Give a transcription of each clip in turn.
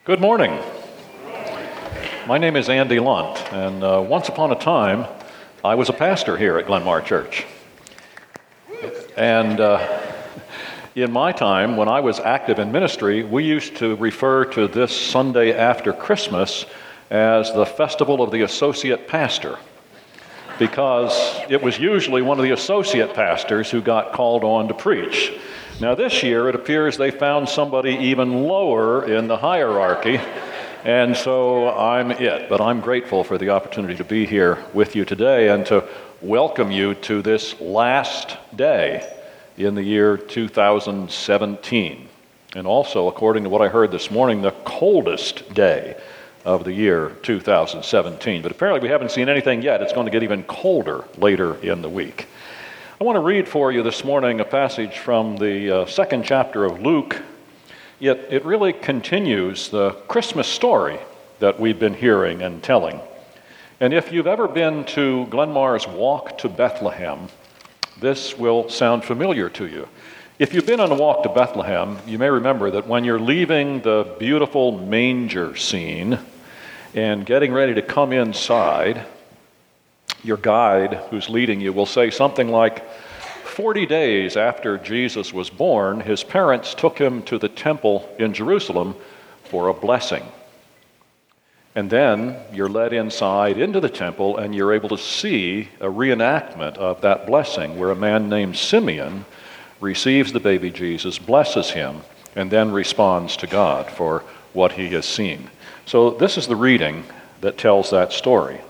Good morning. My name is Andy Lunt, and once upon a time, I was a pastor here at Glenmar Church. And in my time, when I was active in ministry, we used to refer to this Sunday after Christmas as the Festival of the Associate Pastor, because it was usually one of the associate pastors who got called on to preach. Now this year, it appears they found somebody even lower in the hierarchy, and so I'm it. But I'm grateful for the opportunity to be here with you today and to welcome you to this last day in the year 2017. And also, according to what I heard this morning, the coldest day of the year 2017. But apparently we haven't seen anything yet. It's going to get even colder later in the week. I want to read for you this morning a passage from the second chapter of Luke. It really continues the Christmas story that we've been hearing and telling. And if you've ever been to Glenmar's Walk to Bethlehem, this will sound familiar to you. If you've been on a walk to Bethlehem, you may remember that when you're leaving the beautiful manger scene and getting ready to come inside, your guide who's leading you will say something like, 40 days after Jesus was born, his parents took him to the temple in Jerusalem for a blessing. And then you're led inside into the temple and you're able to see a reenactment of that blessing where a man named Simeon receives the baby Jesus, blesses him, and then responds to God for what he has seen. So this is the reading that tells that story.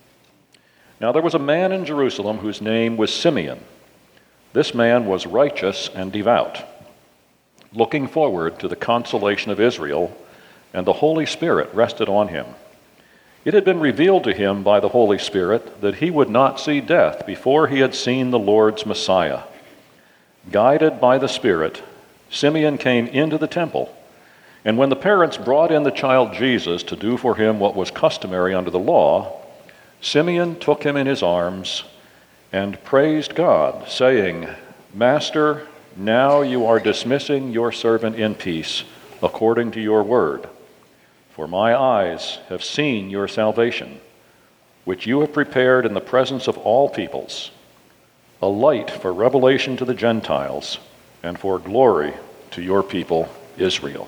Now there was a man in Jerusalem whose name was Simeon. This man was righteous and devout, looking forward to the consolation of Israel, and the Holy Spirit rested on him. It had been revealed to him by the Holy Spirit that he would not see death before he had seen the Lord's Messiah. Guided by the Spirit, Simeon came into the temple, and when the parents brought in the child Jesus to do for him what was customary under the law, Simeon took him in his arms and praised God, saying, Master, now you are dismissing your servant in peace, according to your word. For my eyes have seen your salvation, which you have prepared in the presence of all peoples, a light for revelation to the Gentiles, and for glory to your people Israel.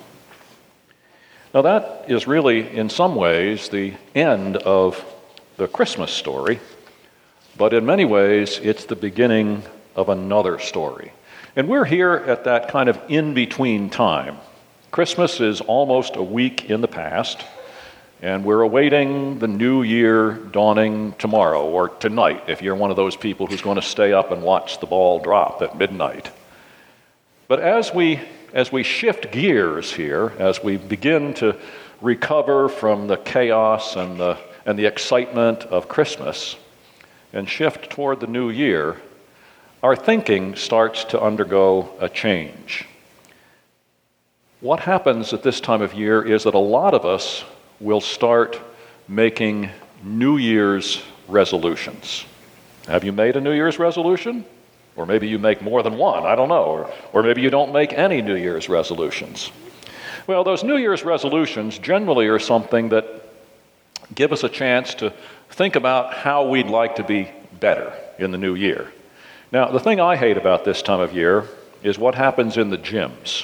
Now that is really, in some ways, the end of the Christmas story, but in many ways, it's the beginning of another story. And we're here at that kind of in-between time. Christmas is almost a week in the past, and we're awaiting the new year dawning tomorrow, or tonight, if you're one of those people who's going to stay up and watch the ball drop at midnight. But as we shift gears here, as we begin to recover from the chaos and the excitement of Christmas and shift toward the new year, our thinking starts to undergo a change. What happens at this time of year is that a lot of us will start making New Year's resolutions. Have you made a New Year's resolution? Or maybe you make more than one, I don't know. Or maybe you don't make any New Year's resolutions. Well, those New Year's resolutions generally are something that give us a chance to think about how we'd like to be better in the new year. Now, the thing I hate about this time of year is what happens in the gyms.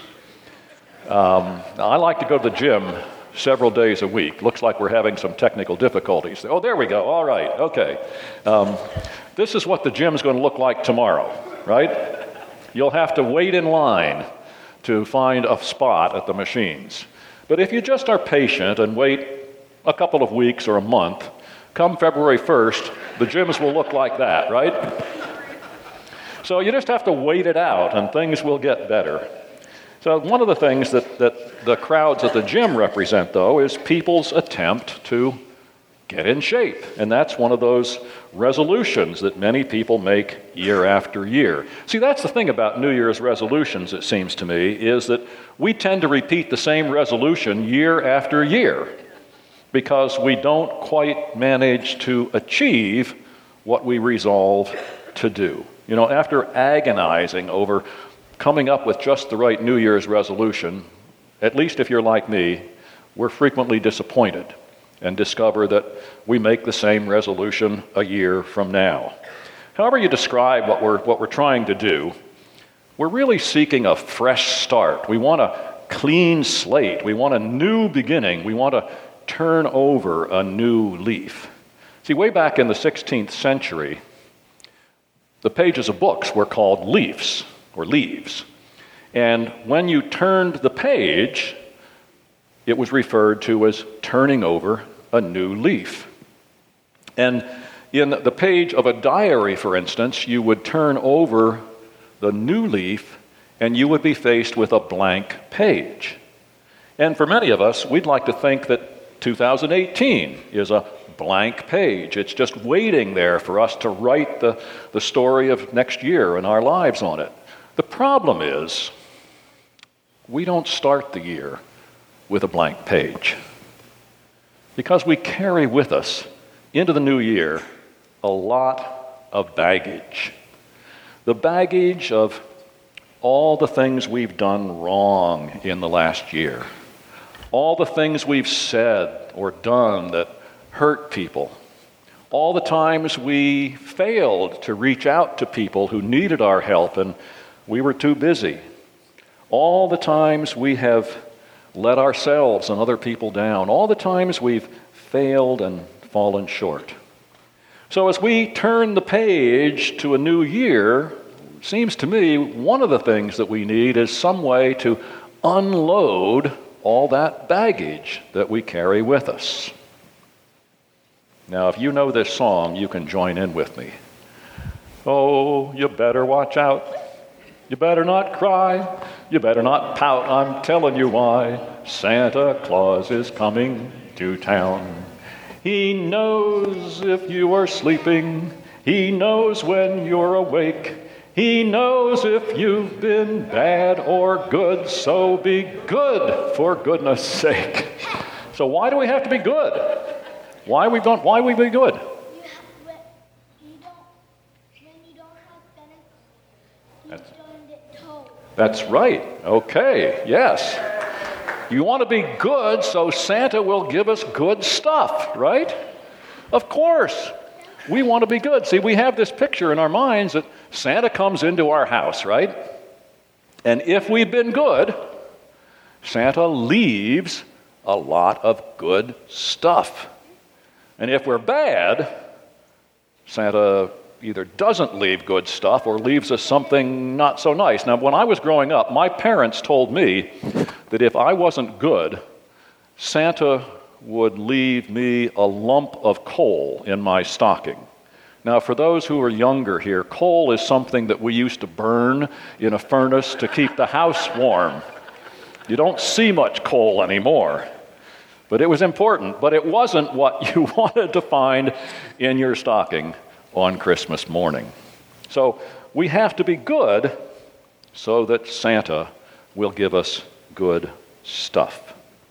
I like to go to the gym several days a week. Looks like we're having some technical difficulties. Oh, there we go. All right. Okay. This is what the gym's going to look like tomorrow, right? You'll have to wait in line to find a spot at the machines. But if you just are patient and wait a couple of weeks or a month, come February 1st, the gyms will look like that, right? So you just have to wait it out and things will get better. So one of the things that the crowds at the gym represent, though, is people's attempt to get in shape. And that's one of those resolutions that many people make year after year. See, that's the thing about New Year's resolutions, it seems to me, is that we tend to repeat the same resolution year after year because we don't quite manage to achieve what we resolve to do. You know, after agonizing over coming up with just the right New Year's resolution, at least if you're like me, we're frequently disappointed and discover that we make the same resolution a year from now. However you describe what we're trying to do, we're really seeking a fresh start. We want a clean slate. We want a new beginning. We want to turn over a new leaf. See, way back in the 16th century, the pages of books were called leaves or leaves. And when you turned the page, it was referred to as turning over a new leaf. And in the page of a diary, for instance, you would turn over the new leaf and you would be faced with a blank page. And for many of us, we'd like to think that 2018 is a blank page. It's just waiting there for us to write the story of next year and our lives on it. The problem is, we don't start the year with a blank page, because we carry with us into the new year a lot of baggage. The baggage of all the things we've done wrong in the last year, all the things we've said or done that hurt people, all the times we failed to reach out to people who needed our help and we were too busy, all the times we have let ourselves and other people down, all the times we've failed and fallen short. So as we turn the page to a new year, it seems to me one of the things that we need is some way to unload all that baggage that we carry with us. Now, if you know this song, you can join in with me. Oh, you better watch out. You better not cry. You better not pout. I'm telling you why. Santa Claus is coming to town. He knows if you are sleeping. He knows when you're awake. He knows if you've been bad or good. So be good, for goodness sake. So why do we have to be good? Why we be good? That's right. Okay, yes. You want to be good, so Santa will give us good stuff, right? Of course. We want to be good. See, we have this picture in our minds that Santa comes into our house, right? And if we've been good, Santa leaves a lot of good stuff. And if we're bad, Santa either doesn't leave good stuff or leaves us something not so nice. Now, when I was growing up, my parents told me that if I wasn't good, Santa would leave me a lump of coal in my stocking. Now, for those who are younger here, coal is something that we used to burn in a furnace to keep the house warm. You don't see much coal anymore. But it was important, but it wasn't what you wanted to find in your stocking on Christmas morning. So we have to be good so that Santa will give us good stuff.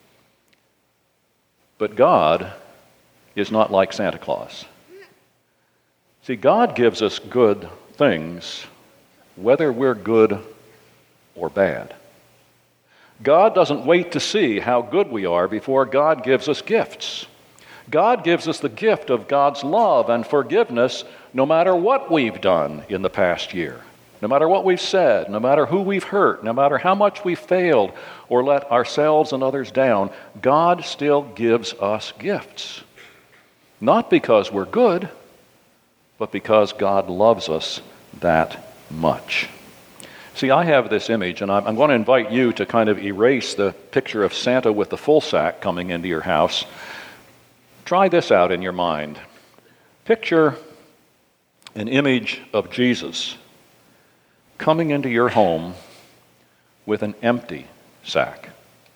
But God is not like Santa Claus. See, God gives us good things whether we're good or bad. God doesn't wait to see how good we are before God gives us gifts. God gives us the gift of God's love and forgiveness no matter what we've done in the past year, no matter what we've said, no matter who we've hurt, no matter how much we've failed or let ourselves and others down. God still gives us gifts. Not because we're good, but because God loves us that much. See, I have this image, and I'm going to invite you to kind of erase the picture of Santa with the full sack coming into your house. Try this out in your mind. Picture an image of Jesus coming into your home with an empty sack.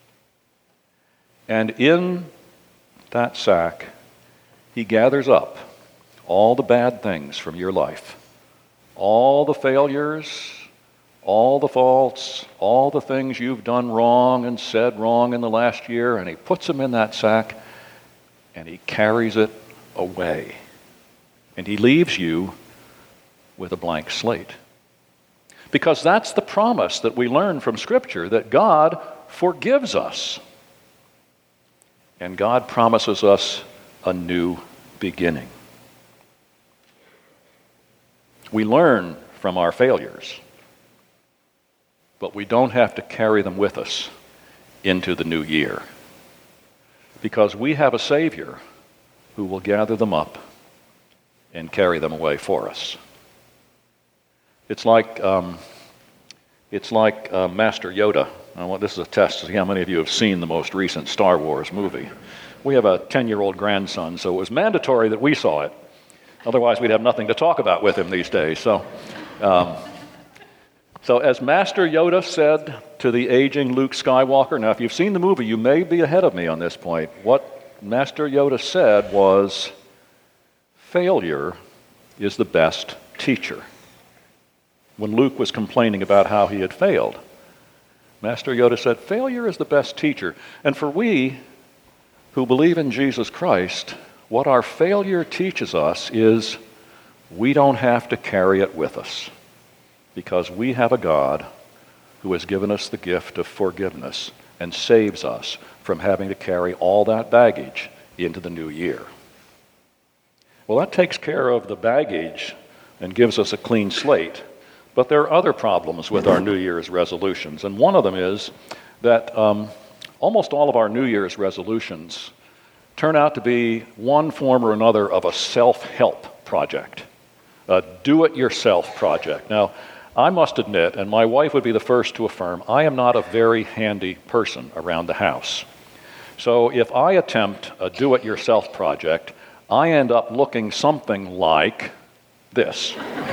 And in that sack, he gathers up all the bad things from your life, all the failures, all the faults, all the things you've done wrong and said wrong in the last year, and he puts them in that sack and he carries it away. And he leaves you with a blank slate. Because that's the promise that we learn from Scripture, that God forgives us. And God promises us a new beginning. We learn from our failures, but we don't have to carry them with us into the new year, because we have a Savior who will gather them up and carry them away for us. It's like Master Yoda. This is a test to see how many of you have seen the most recent Star Wars movie. We have a 10-year-old grandson, so it was mandatory that we saw it. Otherwise, we'd have nothing to talk about with him these days. So as Master Yoda said to the aging Luke Skywalker, now if you've seen the movie, you may be ahead of me on this point. What Master Yoda said was, failure is the best teacher. When Luke was complaining about how he had failed, Master Yoda said, failure is the best teacher. And for we who believe in Jesus Christ, what our failure teaches us is we don't have to carry it with us, because we have a God who has given us the gift of forgiveness and saves us from having to carry all that baggage into the new year. Well, that takes care of the baggage and gives us a clean slate. But there are other problems with our New Year's resolutions, and one of them is that almost all of our New Year's resolutions turn out to be one form or another of a self-help project, a do-it-yourself project. Now, I must admit, and my wife would be the first to affirm, I am not a very handy person around the house. So if I attempt a do-it-yourself project, I end up looking something like this.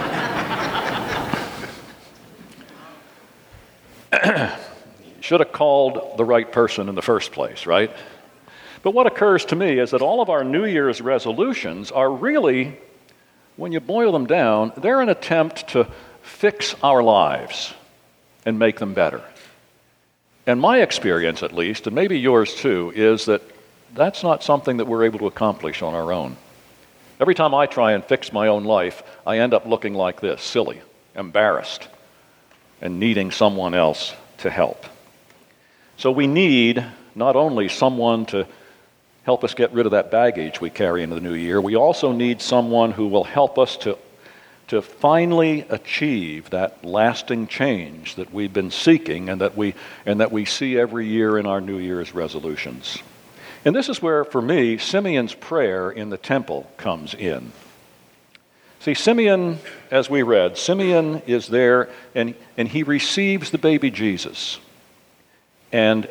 Should have called the right person in the first place, right? But what occurs to me is that all of our New Year's resolutions are really, when you boil them down, they're an attempt to fix our lives and make them better. And my experience, at least, and maybe yours too, is that that's not something that we're able to accomplish on our own. Every time I try and fix my own life, I end up looking like this, silly, embarrassed, and needing someone else to help. So we need not only someone to help us get rid of that baggage we carry into the new year, we also need someone who will help us to finally achieve that lasting change that we've been seeking and that we see every year in our New Year's resolutions. And this is where, for me, Simeon's prayer in the temple comes in. See, Simeon, as we read, Simeon is there and he receives the baby Jesus. And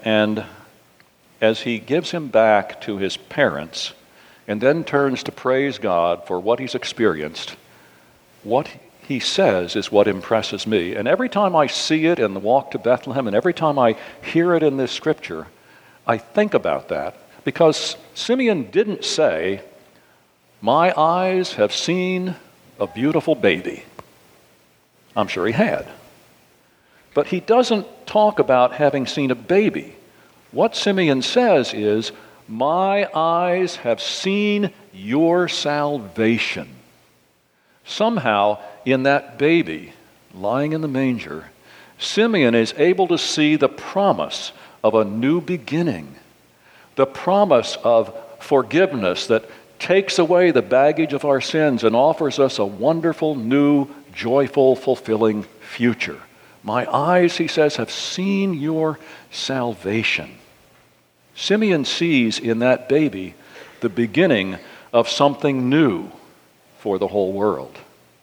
as he gives him back to his parents and then turns to praise God for what he's experienced, what he says is what impresses me. And every time I see it in the walk to Bethlehem and every time I hear it in this scripture, I think about that, because Simeon didn't say, "My eyes have seen a beautiful baby." I'm sure he had. But he doesn't talk about having seen a baby. What Simeon says is, "My eyes have seen your salvation." Somehow, in that baby lying in the manger, Simeon is able to see the promise of a new beginning, the promise of forgiveness that takes away the baggage of our sins and offers us a wonderful, new, joyful, fulfilling future. My eyes, he says, have seen your salvation. Simeon sees in that baby the beginning of something new for the whole world.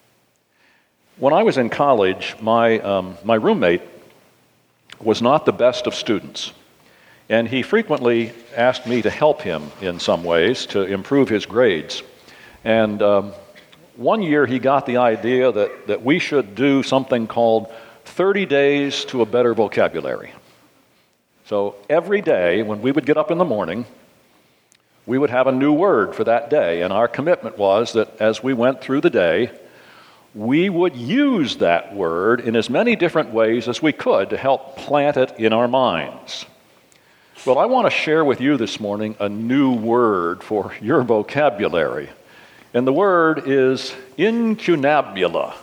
When I was in college, my roommate was not the best of students. And he frequently asked me to help him in some ways to improve his grades. And one year he got the idea that we should do something called 30 days to a better vocabulary. So every day when we would get up in the morning, we would have a new word for that day. And our commitment was that as we went through the day, we would use that word in as many different ways as we could to help plant it in our minds. Well, I want to share with you this morning a new word for your vocabulary. And the word is incunabula.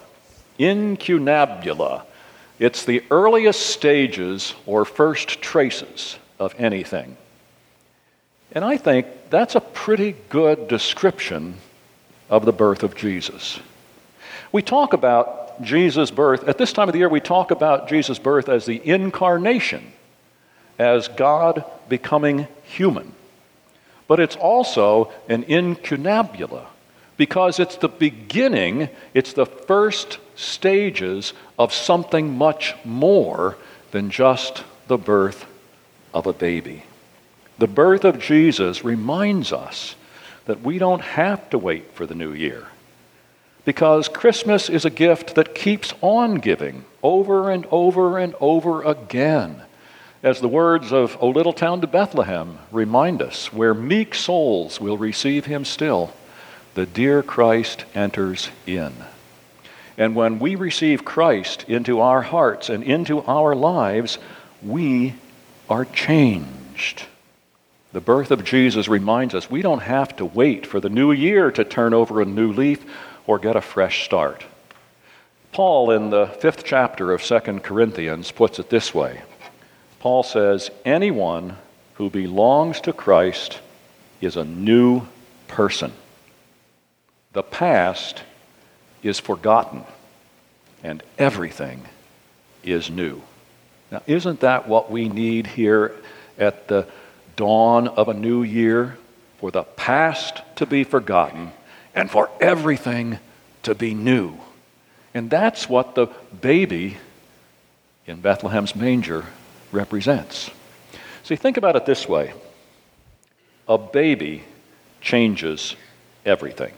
Incunabula. It's the earliest stages or first traces of anything. And I think that's a pretty good description of the birth of Jesus. We talk about Jesus' birth, at this time of the year, we talk about Jesus' birth as the incarnation, as God becoming human. But it's also an incunabula, because it's the beginning, it's the first stages of something much more than just the birth of a baby. The birth of Jesus reminds us that we don't have to wait for the new year, because Christmas is a gift that keeps on giving over and over and over again. As the words of O Little Town to Bethlehem remind us, where meek souls will receive him still, the dear Christ enters in. And when we receive Christ into our hearts and into our lives, we are changed. The birth of Jesus reminds us we don't have to wait for the new year to turn over a new leaf or get a fresh start. Paul, in the 5th chapter of 2 Corinthians, puts it this way. Paul says, anyone who belongs to Christ is a new person. The past is forgotten, and everything is new. Now, isn't that what we need here at the dawn of a new year? For the past to be forgotten and for everything to be new. And that's what the baby in Bethlehem's manger represents. See, think about it this way. A baby changes everything.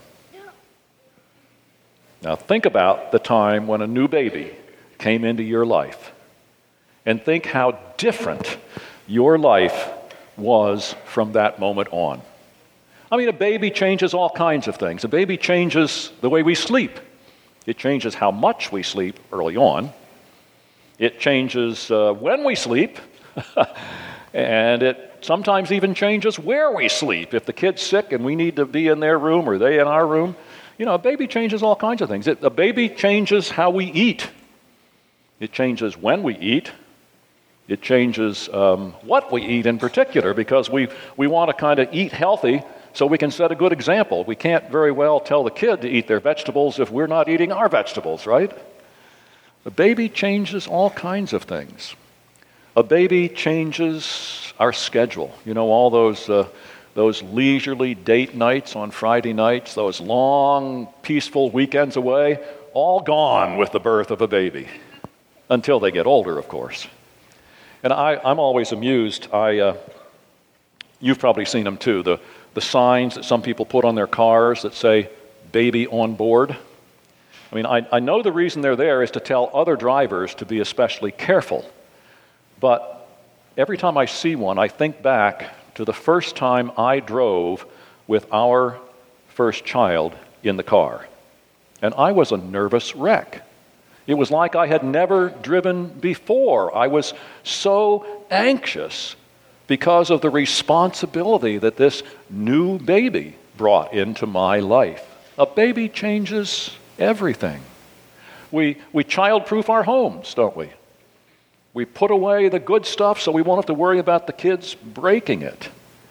Now think about the time when a new baby came into your life, and think how different your life was from that moment on. I mean, a baby changes all kinds of things. A baby changes the way we sleep. It changes how much we sleep early on. It changes when we sleep. And it sometimes even changes where we sleep. If the kid's sick and we need to be in their room or they in our room, you know, a baby changes all kinds of things. A baby changes how we eat. It changes when we eat. It changes what we eat in particular, because we want to kind of eat healthy so we can set a good example. We can't very well tell the kid to eat their vegetables if we're not eating our vegetables, right? A baby changes all kinds of things. A baby changes our schedule. You know, all those leisurely date nights on Friday nights, those long, peaceful weekends away, all gone with the birth of a baby. Until they get older, of course. And I'm always amused. You've probably seen them too, the signs that some people put on their cars that say, baby on board. I mean, I know the reason they're there is to tell other drivers to be especially careful. But every time I see one, I think back to the first time I drove with our first child in the car. And I was a nervous wreck. It was like I had never driven before. I was so anxious because of the responsibility that this new baby brought into my life. A baby changes everything. We child-proof our homes, don't we? We put away the good stuff so we won't have to worry about the kids breaking it.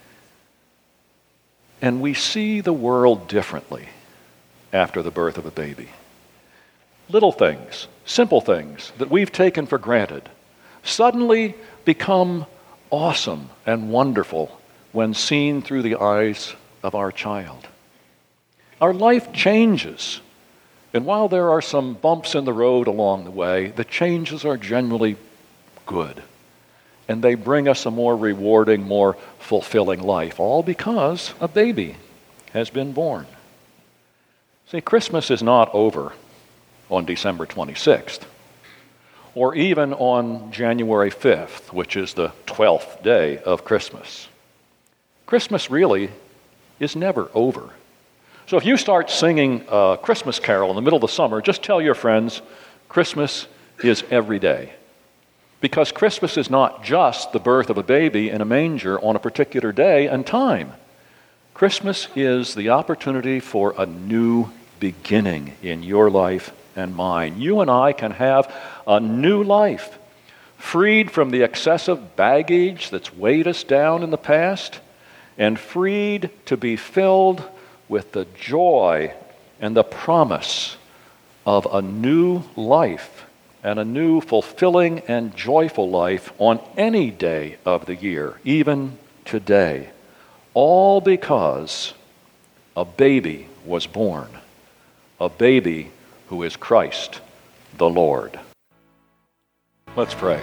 And we see the world differently after the birth of a baby. Little things, simple things that we've taken for granted suddenly become awesome and wonderful when seen through the eyes of our child. Our life changes, and while there are some bumps in the road along the way, the changes are generally good, and they bring us a more rewarding, more fulfilling life, all because a baby has been born. See, Christmas is not over on December 26th, or even on January 5th, which is the 12th day of Christmas. Christmas really is never over. So if you start singing a Christmas carol in the middle of the summer, just tell your friends, Christmas is every day. Because Christmas is not just the birth of a baby in a manger on a particular day and time. Christmas is the opportunity for a new beginning in your life and mine. You and I can have a new life, freed from the excessive baggage that's weighed us down in the past, and freed to be filled with the joy and the promise of a new life and a new fulfilling and joyful life on any day of the year, even today, all because a baby was born, a baby who is Christ the Lord. Let's pray.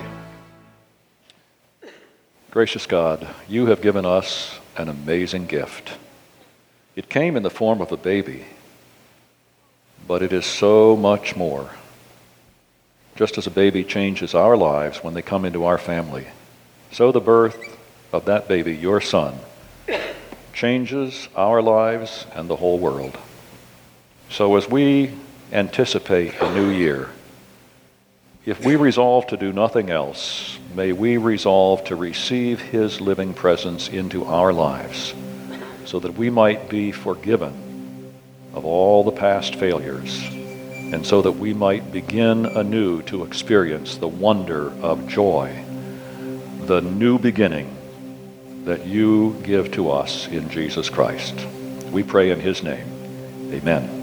Gracious God, you have given us an amazing gift. It came in the form of a baby, but it is so much more. Just as a baby changes our lives when they come into our family, so the birth of that baby, your son, changes our lives and the whole world. So as we anticipate a new year, if we resolve to do nothing else, may we resolve to receive his living presence into our lives so that we might be forgiven of all the past failures, and so that we might begin anew to experience the wonder of joy, the new beginning that you give to us in Jesus Christ. We pray in his name. Amen.